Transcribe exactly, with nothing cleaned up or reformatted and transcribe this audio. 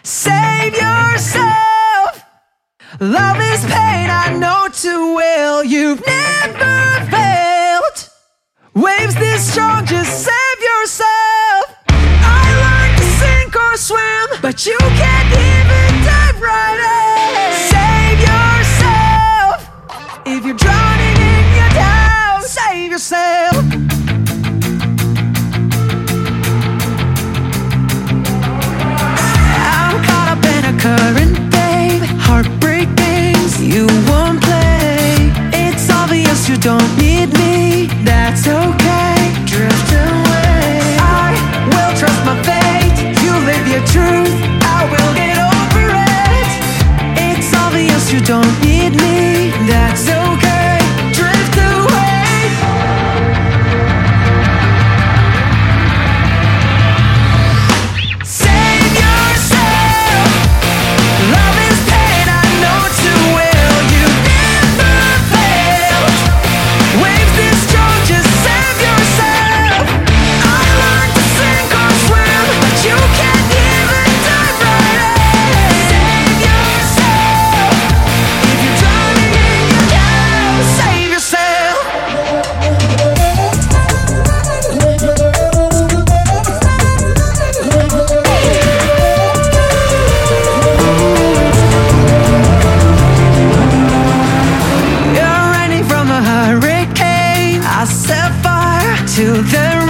Save yourself. Love is pain, I know too well. You've never failed. Waves this strong, just save yourself. I learned to sink or swim, but you can't even dive right in. Save yourself. If you're drowning in your doubt, save yourself. I'm caught up in a current, babe. Heartbreak things you won't play. It's obvious you don't need me. That's okay, drift away. I will trust my fate. You live your truth, I will get over it. It's obvious you don't need me. That's okay, drift away. Save yourself. Love is pain, I know too well. You never failed. Waves this strong, just save yourself. I learned to sink or swim, but you can't even dive right in. Save yourself. If you're drowning in your doubt, save yourself. You're running from a hurricane. I set fire to the